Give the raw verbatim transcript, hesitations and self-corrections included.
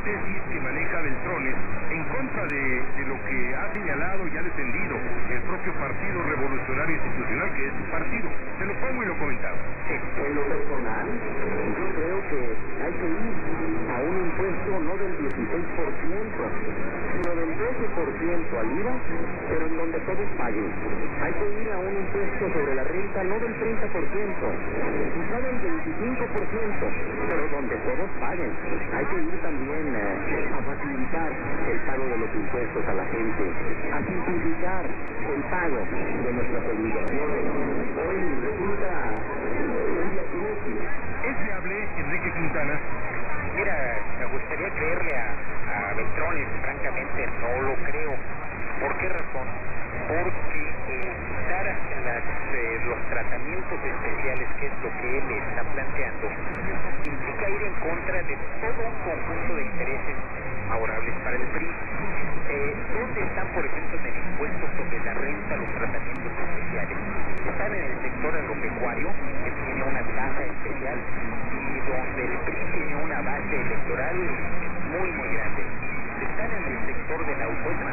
tesis que maneja Beltrones en contra de, de lo que ha señalado y ha defendido el propio Partido Revolucionario Institucional, que es su partido. Se lo pongo y lo comentamos. En lo personal, yo creo que hay que ir a un impuesto no del dieciséis por ciento, sino del doce por ciento al I V A, pero en donde todos paguen. Hay que ir a un impuesto sobre la renta no del treinta por ciento, quizá del veinticinco por ciento, pero donde todos paguen. Hay que ir también eh, a facilitar el pago de los impuestos a la gente, a simplificar el pago de nuestras obligaciones. Hoy resulta muy difícil. ¿Es viable, Enrique Quintana? Mira, me gustaría creerle a, a Beltrones, francamente no lo creo. ¿Por qué razón? Porque eh, quitar las, eh, los tratamientos especiales, que es lo que él está planteando, implica ir en contra de todo un conjunto de intereses favorables para el P R I. Eh, ¿Dónde están, por ejemplo, en el impuesto sobre la renta los tratamientos especiales? Están en el sector agropecuario, que tiene una tasa especial, y donde el P R I tiene una base electoral muy, muy grande. Están en el sector de la autoestima,